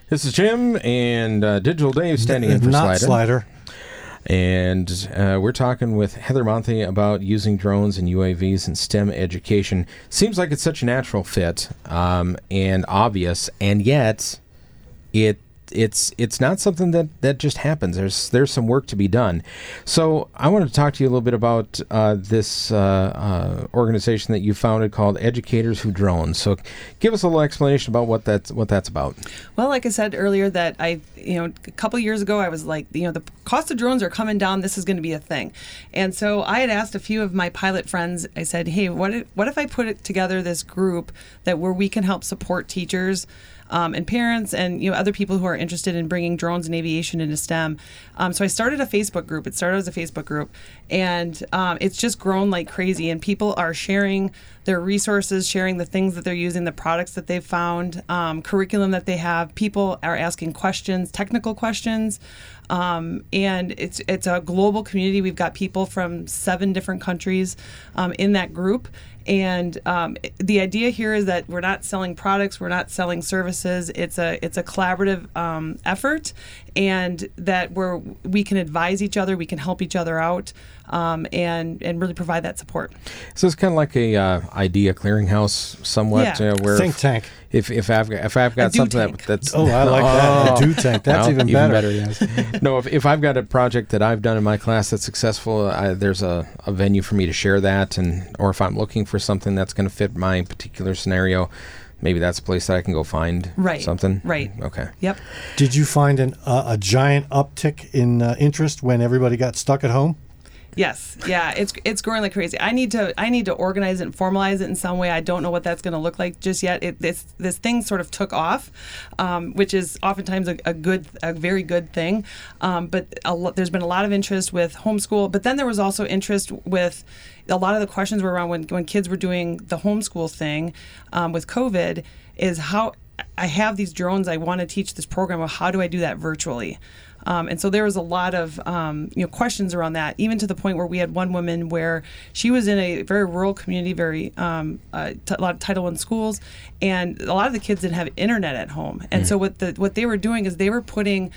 This is Jim and Digital Dave standing in for Not Slider. And we're talking with Heather Monthe about using drones and UAVs in STEM education. Seems like it's such a natural fit and obvious, and yet it's not something that just happens. There's some work to be done. So I wanted to talk to you a little bit about this organization that you founded called Educators Who Drone. So give us a little explanation about what that's about. Well, like I said earlier, that a couple years ago, I was like, the cost of drones are coming down. This is going to be a thing. And so I had asked a few of my pilot friends, I said, hey, what if I put together this group where we can help support teachers and parents and other people who are interested in bringing drones and aviation into STEM. So I started a Facebook group. It started as a Facebook group, and it's just grown like crazy. And people are sharing their resources, sharing the things that they're using, the products that they've found, curriculum that they have. People are asking questions, technical questions. And it's a global community. We've got people from 7 different countries in that group. And the idea here is that we're not selling products, we're not selling services. It's a collaborative effort, and that we can advise each other, we can help each other out, and really provide that support. So it's kind of like a idea clearinghouse, somewhat. Yeah. Where think tank. If I've got something that's I like that. A do tank. That's even better. Yes. No, if I've got a project that I've done in my class that's successful, there's a venue for me to share that, or if I'm looking for something that's going to fit my particular scenario, maybe that's a place that I can go find something. Right. Okay. Yep. Did you find a giant uptick in interest when everybody got stuck at home? Yes. Yeah. It's growing like crazy. I need to organize it and formalize it in some way. I don't know what that's going to look like just yet. This thing sort of took off, which is oftentimes a very good thing. But there's been a lot of interest with homeschool. But then there was also interest with a lot of the questions were around when kids were doing the homeschool thing with COVID. Is how I have these drones. I want to teach this program. Of how do I do that virtually? And so there was a lot of questions around that, even to the point where we had one woman where she was in a very rural community, a lot of Title I schools, and a lot of the kids didn't have internet at home. And so what they were doing is they were putting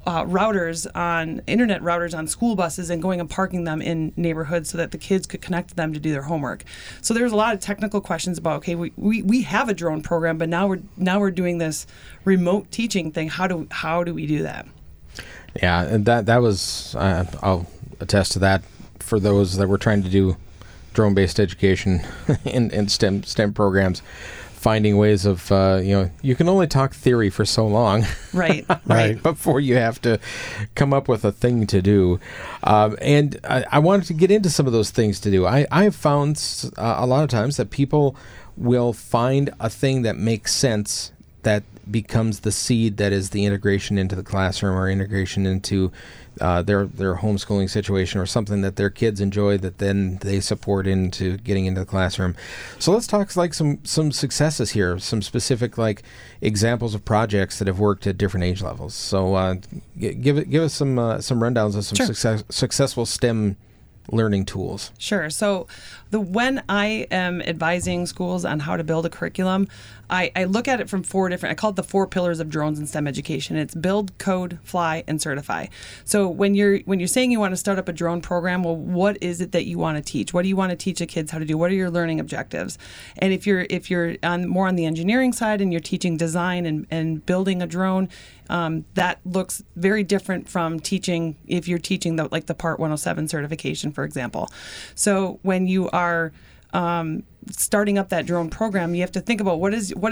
internet routers on school buses and going and parking them in neighborhoods so that the kids could connect to them to do their homework. So there's a lot of technical questions about, okay, we have a drone program, but now we're doing this remote teaching thing. How do we do that? Yeah, and that was, I'll attest to that for those that were trying to do drone-based education in STEM programs, finding ways of, you can only talk theory for so long. Right. Before you have to come up with a thing to do. And I wanted to get into some of those things to do. I have found a lot of times that people will find a thing that makes sense that becomes the seed that is the integration into the classroom or integration into their homeschooling situation or something that their kids enjoy that then they support into getting into the classroom. So let's talk like some successes here, some specific like examples of projects that have worked at different age levels. So give us some rundowns of some successful STEM learning tools. Sure. So when I am advising schools on how to build a curriculum, I look at it from I call it the 4 pillars of drones in STEM education. It's build, code, fly, and certify. So when you're saying you want to start up a drone program, well, what is it that you want to teach? What do you want to teach the kids how to do? What are your learning objectives? And if you're more on the engineering side and you're teaching design and building a drone, that looks very different from teaching if you're teaching the Part 107 certification, for example. So when you are starting up that drone program, you have to think about what are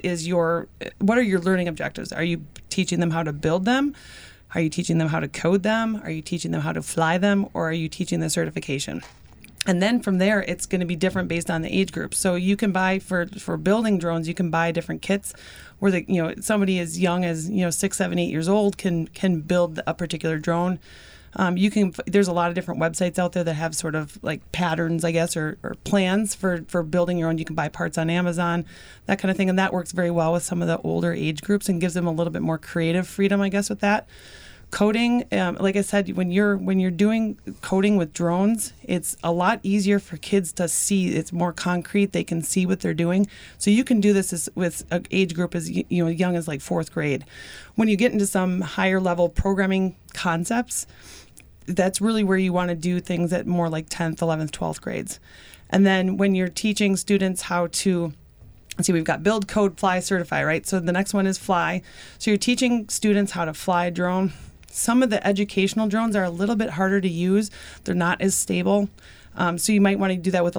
your learning objectives? Are you teaching them how to build them? Are you teaching them how to code them? Are you teaching them how to fly them? Or are you teaching the certification? And then from there, it's going to be different based on the age group. So you can buy for building drones, you can buy different kits where somebody as young as 6, 7, 8 years old can build a particular drone. There's a lot of different websites out there that have sort of like patterns, I guess, or plans for building your own. You can buy parts on Amazon, that kind of thing. And that works very well with some of the older age groups and gives them a little bit more creative freedom, I guess, with that. Coding, like I said, when you're doing coding with drones, it's a lot easier for kids to see. It's more concrete. They can see what they're doing. So you can do this with an age group as young as like 4th grade. When you get into some higher level programming concepts, that's really where you want to do things at more like 10th, 11th, 12th grades. And then when you're teaching students how to see, we've got build, code, fly, certify, right? So the next one is fly. So you're teaching students how to fly a drone. Some of the educational drones are a little bit harder to use. They're not as stable. So you might want to do that with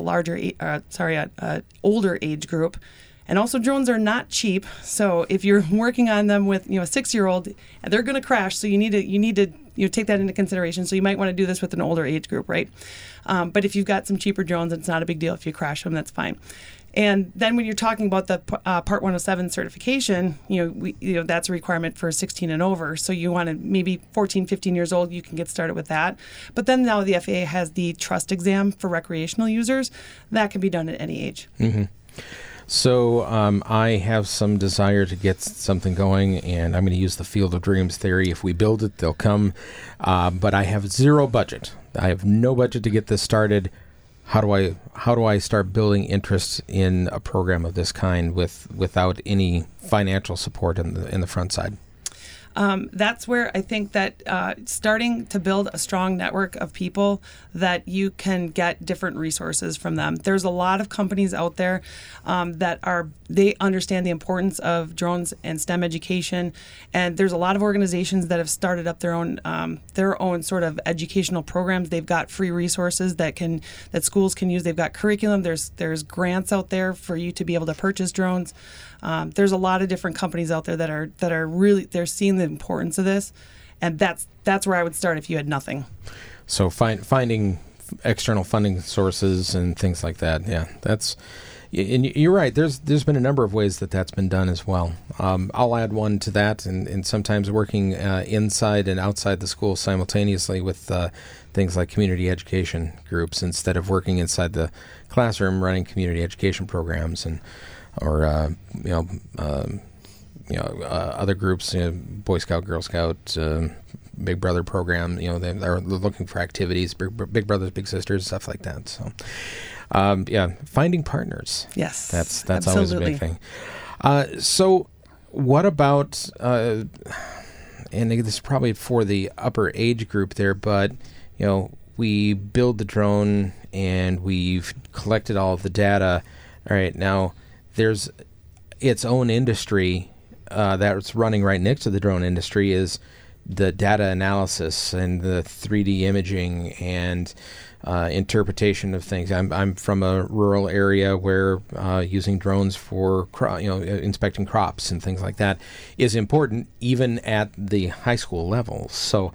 a older age group. And also drones are not cheap. So if you're working on them with a 6-year-old, they're going to crash. So you need to take that into consideration. So you might want to do this with an older age group, right? But if you've got some cheaper drones, it's not a big deal. If you crash them, that's fine. And then when you're talking about the Part 107 certification, that's a requirement for 16 and over. So you want to maybe 14, 15 years old, you can get started with that. But then now the FAA has the trust exam for recreational users. That can be done at any age. Mm-hmm. So I have some desire to get something going, and I'm going to use the Field of Dreams theory. If we build it, they'll come. But I have zero budget. I have no budget to get this started. How do I start building interest in a program of this kind without any financial support in the front side? That's where I think that starting to build a strong network of people that you can get different resources from them. There's a lot of companies out there they understand the importance of drones and STEM education, and there's a lot of organizations that have started up their own sort of educational programs. They've got free resources that schools can use. They've got curriculum. There's grants out there for you to be able to purchase drones. There's a lot of different companies out there that are really seeing the importance of this, and that's where I would start if you had nothing. So finding external funding sources and things like that. Yeah, and you're right. There's been a number of ways that's been done as well. I'll add one to that, and sometimes working inside and outside the school simultaneously with things like community education groups instead of working inside the classroom running community education programs or other groups, Boy Scout, Girl Scout, Big Brother program. They're looking for activities, Big Brothers, Big Sisters, stuff like that. So, finding partners. Yes, that's always a big thing. So, what about? And this is probably for the upper age group there, but we build the drone and we've collected all of the data. All right, now there's its own industry that's running right next to the drone industry is the data analysis and the 3D imaging and interpretation of things. I'm from a rural area where using drones for inspecting crops and things like that is important even at the high school level. So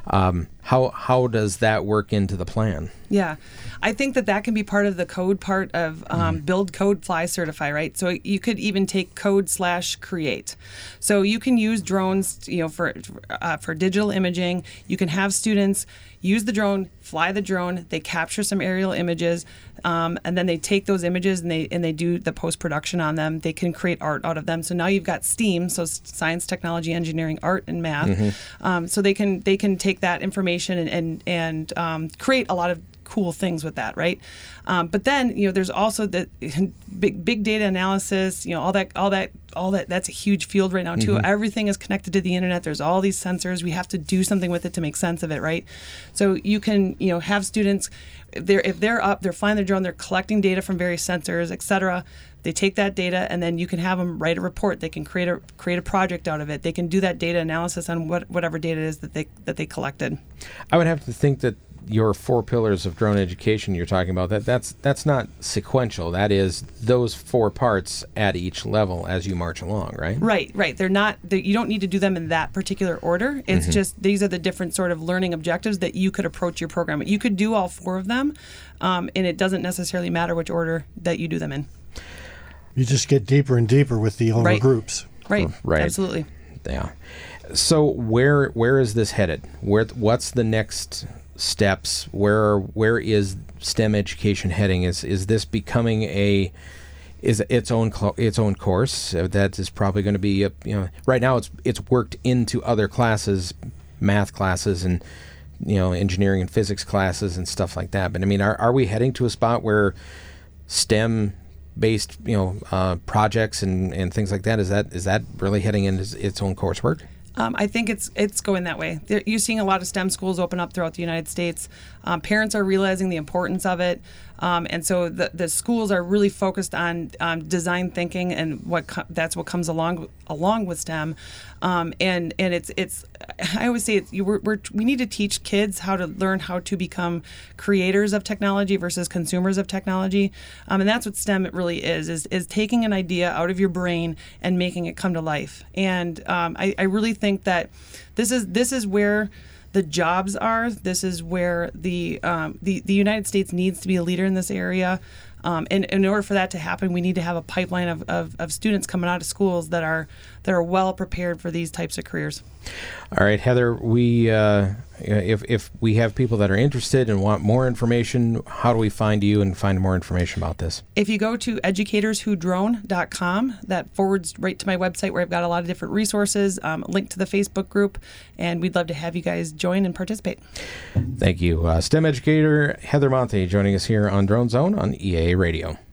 how does that work into the plan? Yeah, I think that can be part of the code part of build, code, fly, certify, right? So you could even take code/create. So you can use drones, for digital imaging. You can have students use the drone, fly the drone. They capture some aerial images, and then they take those images and they do the post-production on them. They can create art out of them. So now you've got STEAM, so science, technology, engineering, art, and math. So they can take that information and create a lot of cool things with that, right? But then there's also the big data analysis. All that. That's a huge field right now too. Mm-hmm. Everything is connected to the internet. There's all these sensors. We have to do something with it to make sense of it, right? So you can have students. If they're up, they're flying their drone. They're collecting data from various sensors, etc. They take that data, and then you can have them write a report. They can create a project out of it. They can do that data analysis on whatever data it is that they collected. I would have to think that your 4 pillars of drone education you're talking about, that's not sequential. That is those 4 parts at each level as you march along, right? Right. They're not. You don't need to do them in that particular order. It's just these are the different sort of learning objectives that you could approach your program. You could do all 4 of them, and it doesn't necessarily matter which order that you do them in. You just get deeper and deeper with the older groups. Right. Absolutely. Yeah. So where is this headed? What's the next steps? Where is STEM education heading? Is this becoming its own course that is probably going to be right now it's worked into other classes math classes and engineering and physics classes and stuff like that. But I mean, are we heading to a spot where STEM based projects and things like that is that really heading into its own coursework? I think it's going that way. You're seeing a lot of STEM schools open up throughout the United States. Parents are realizing the importance of it, and so the schools are really focused on design thinking and that's what comes along with STEM. And it's I always say we need to teach kids how to learn how to become creators of technology versus consumers of technology, and that's what STEM really is taking an idea out of your brain and making it come to life. And I really think that this is where the jobs are. This is where the United States needs to be a leader in this area. And in order for that to happen, we need to have a pipeline of students coming out of schools that are well prepared for these types of careers. All right, Heather, we if we have people that are interested and want more information, how do we find you and find more information about this? If you go to educatorswhodrone.com, that forwards right to my website where I've got a lot of different resources, link to the Facebook group, and we'd love to have you guys join and participate. Thank you. STEM educator Heather Monte joining us here on Drone Zone on EAA Radio.